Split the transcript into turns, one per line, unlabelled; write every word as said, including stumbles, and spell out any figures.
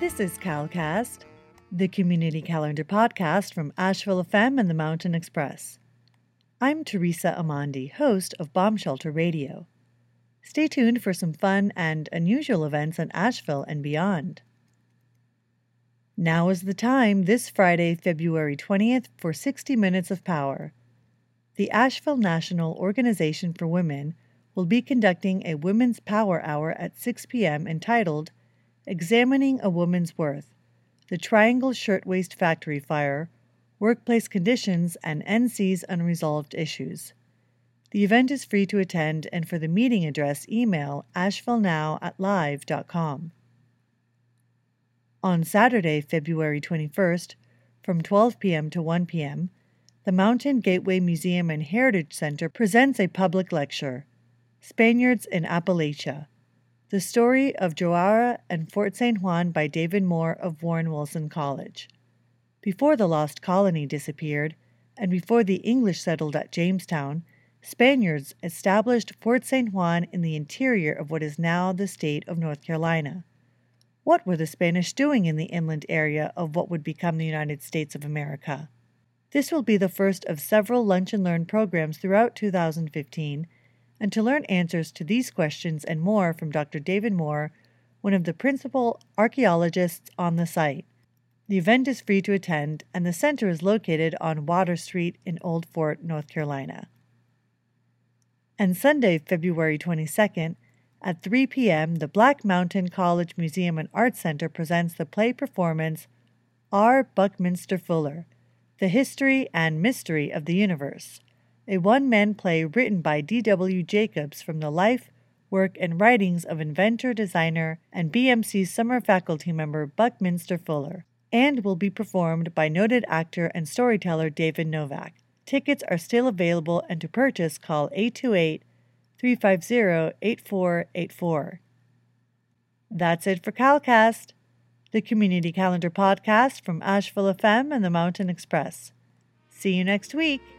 This is CalCast, the community calendar podcast from Asheville F M and the Mountain Express. I'm Teresa Amandi, host of Bomb Shelter Radio. Stay tuned for some fun and unusual events in Asheville and beyond. Now is the time this Friday, February twentieth, for sixty Minutes of Power. The Asheville National Organization for Women will be conducting a Women's Power Hour at six p.m. entitled Examining a Woman's Worth, the Triangle Shirtwaist Factory Fire, Workplace Conditions, and N C's Unresolved Issues. The event is free to attend, and for the meeting address, email ashevillenow at live dot com. On Saturday, February twenty-first, from twelve p.m. to one p.m., the Mountain Gateway Museum and Heritage Center presents a public lecture, Spaniards in Appalachia, The Story of Joara and Fort Saint Juan by David Moore of Warren Wilson College. Before the Lost Colony disappeared, and before the English settled at Jamestown, Spaniards established Fort Saint Juan in the interior of what is now the state of North Carolina. What were the Spanish doing in the inland area of what would become the United States of America? This will be the first of several Lunch and Learn programs throughout two thousand fifteen, and to learn answers to these questions and more from Doctor David Moore, one of the principal archaeologists on the site. The event is free to attend, and the center is located on Water Street in Old Fort, North Carolina. And Sunday, February twenty-second, at three p.m., the Black Mountain College Museum and Arts Center presents the play performance R. Buckminster Fuller, The History and Mystery of the Universe, a one-man play written by D W Jacobs from the life, work, and writings of inventor, designer, and B M C summer faculty member Buckminster Fuller, and will be performed by noted actor and storyteller David Novak. Tickets are still available, and to purchase, call eight two eight, three five zero, eight four eight four. That's it for CalCast, the community calendar podcast from Asheville F M and the Mountain Express. See you next week.